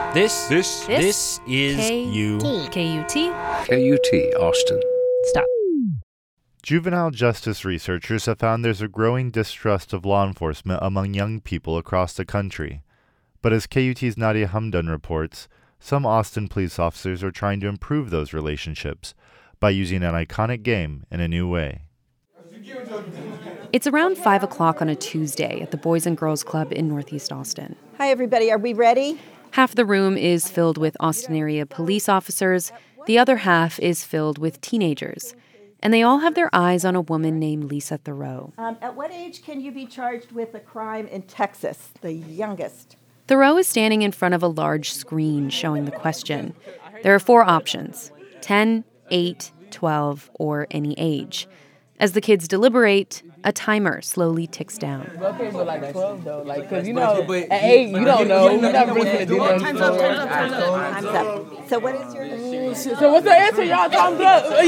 This is you. KUT. KUT, Austin. Stop. Juvenile justice researchers have found there's a growing distrust of law enforcement among young people across the country. But as KUT's Nadia Hamdan reports, some Austin police officers are trying to improve those relationships by using an iconic game in a new way. It's around 5 o'clock on a Tuesday at the Boys and Girls Club in Northeast Austin. Hi, everybody. Are we ready? Half the room is filled with Austin area police officers. The other half is filled with teenagers. And they all have their eyes on a woman named Lisa Thoreau. At what age can you be charged with a crime in Texas, the youngest? Thoreau is standing in front of a large screen showing the question. There are 4 options: 10, 8, 12, or any age. As the kids deliberate, a timer slowly ticks down. Okay, but like 12 though, like, cause you know, at 8 you don't know. You're not really gonna do Time's up. So what is your name? So what's the answer, y'all? Time's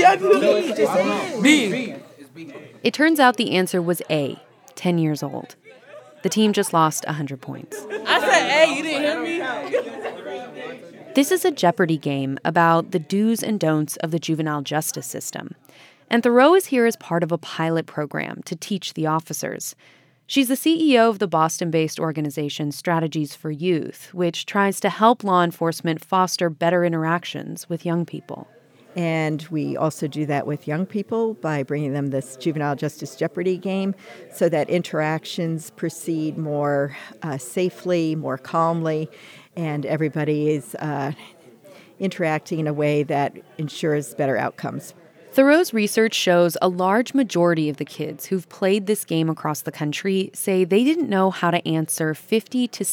up. B. It turns out the answer was A, 10 years old. The team just lost 100 points. I said, hey, you didn't hear me? This is a Jeopardy game about the do's and don'ts of the juvenile justice system. And Thoreau is here as part of a pilot program to teach the officers. She's the CEO of the Boston-based organization Strategies for Youth, which tries to help law enforcement foster better interactions with young people. And we also do that with young people by bringing them this Juvenile Justice Jeopardy game so that interactions proceed more safely, more calmly, and everybody is interacting in a way that ensures better outcomes. Thoreau's research shows a large majority of the kids who've played this game across the country say they didn't know how to answer 50 to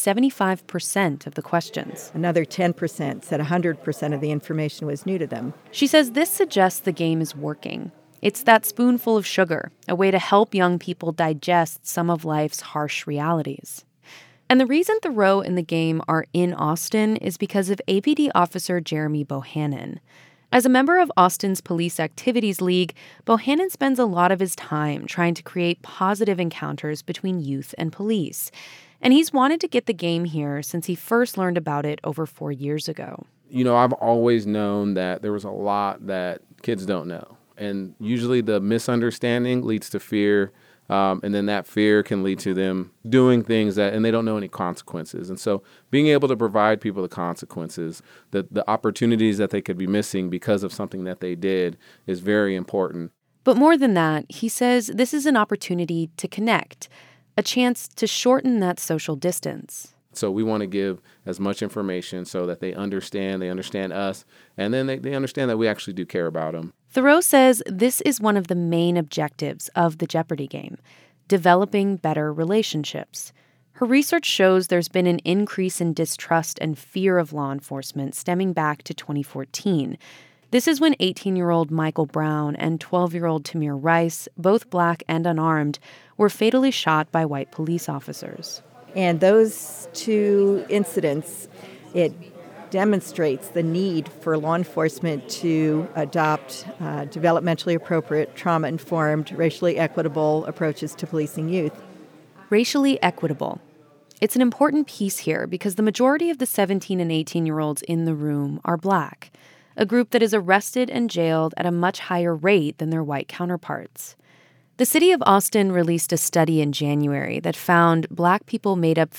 75% of the questions. Another 10% said 100% of the information was new to them. She says this suggests the game is working. It's that spoonful of sugar, a way to help young people digest some of life's harsh realities. And the reason Thoreau and the game are in Austin is because of APD officer Jeremy Bohannon. As a member of Austin's Police Activities League, Bohannon spends a lot of his time trying to create positive encounters between youth and police. And he's wanted to get the game here since he first learned about it over 4 years ago. You know, I've always known that there was a lot that kids don't know. And usually the misunderstanding leads to fear. And then that fear can lead to them doing things and they don't know any consequences. And so being able to provide people the consequences, the opportunities that they could be missing because of something that they did is very important. But more than that, he says this is an opportunity to connect, a chance to shorten that social distance. So we want to give as much information so that they understand us, and then they understand that we actually do care about them. Thoreau says this is one of the main objectives of the Jeopardy game, developing better relationships. Her research shows there's been an increase in distrust and fear of law enforcement stemming back to 2014. This is when 18-year-old Michael Brown and 12-year-old Tamir Rice, both black and unarmed, were fatally shot by white police officers. And those 2 incidents, it demonstrates the need for law enforcement to adopt developmentally appropriate, trauma-informed, racially equitable approaches to policing youth. Racially equitable. It's an important piece here because the majority of the 17 and 18-year-olds in the room are black, a group that is arrested and jailed at a much higher rate than their white counterparts. The city of Austin released a study in January that found black people made up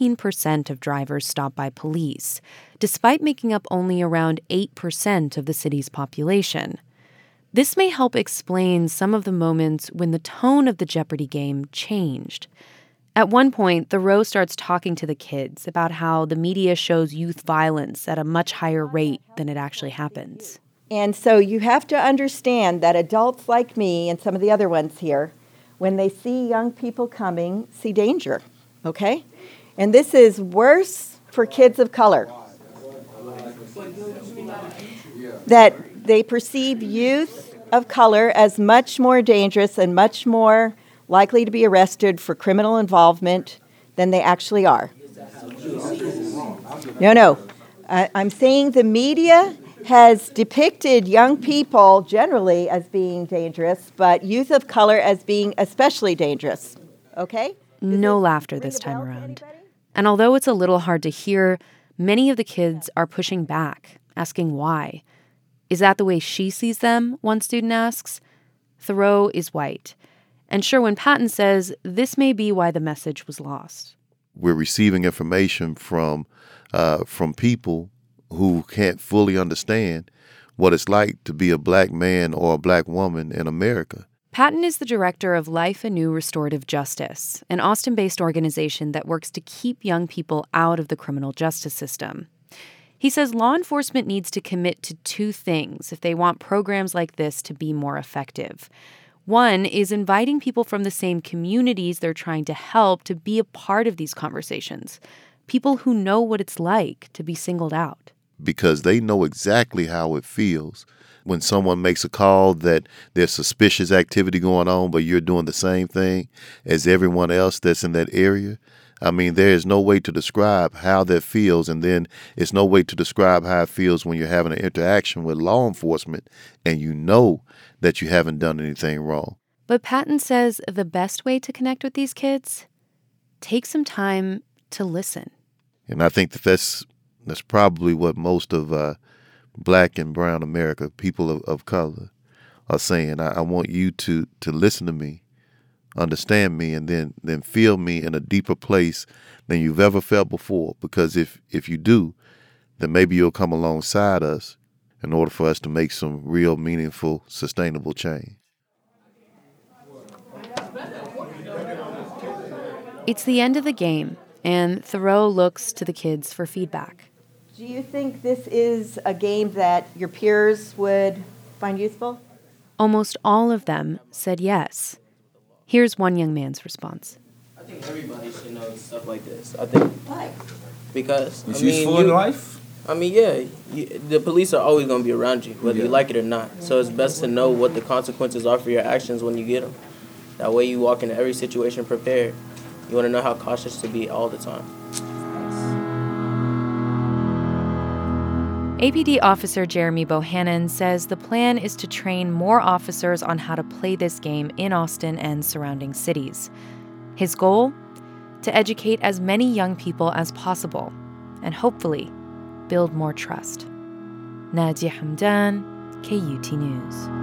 15% of drivers stopped by police, despite making up only around 8% of the city's population. This may help explain some of the moments when the tone of the Jeopardy game changed. At one point, Thoreau starts talking to the kids about how the media shows youth violence at a much higher rate than it actually happens. And so you have to understand that adults like me and some of the other ones here, when they see young people coming, see danger, okay? And this is worse for kids of color. That they perceive youth of color as much more dangerous and much more likely to be arrested for criminal involvement than they actually are. No. I'm saying the media has depicted young people generally as being dangerous, but youth of color as being especially dangerous. Okay? No laughter this time around. And although it's a little hard to hear, Many of the kids are pushing back, asking why. Is that the way she sees them? One student asks. Thoreau is white. And Sherwin Patton says this may be why the message was lost. We're receiving information from people who can't fully understand what it's like to be a black man or a black woman in America. Patton is the director of Life Anew Restorative Justice, an Austin-based organization that works to keep young people out of the criminal justice system. He says law enforcement needs to commit to two things if they want programs like this to be more effective. One is inviting people from the same communities they're trying to help to be a part of these conversations, people who know what it's like to be singled out. Because they know exactly how it feels when someone makes a call that there's suspicious activity going on, but you're doing the same thing as everyone else that's in that area. I mean, there is no way to describe how that feels, and then it's no way to describe how it feels when you're having an interaction with law enforcement and you know that you haven't done anything wrong. But Patton says the best way to connect with these kids, take some time to listen. And I think that's probably what most of black and brown America, people of color, are saying. I want you to listen to me, understand me, and then feel me in a deeper place than you've ever felt before. Because if you do, then maybe you'll come alongside us in order for us to make some real, meaningful, sustainable change. It's the end of the game, and Thoreau looks to the kids for feedback. Do you think this is a game that your peers would find useful? Almost all of them said yes. Here's one young man's response. I think everybody should know stuff like this. I think. Why? Because, it's useful in life? I mean, yeah. The police are always going to be around you, whether you like it or not. So it's best to know what the consequences are for your actions when you get them. That way you walk into every situation prepared. You want to know how cautious to be all the time. APD officer Jeremy Bohannon says the plan is to train more officers on how to play this game in Austin and surrounding cities. His goal? To educate as many young people as possible and hopefully build more trust. Nadia Hamdan, KUT News.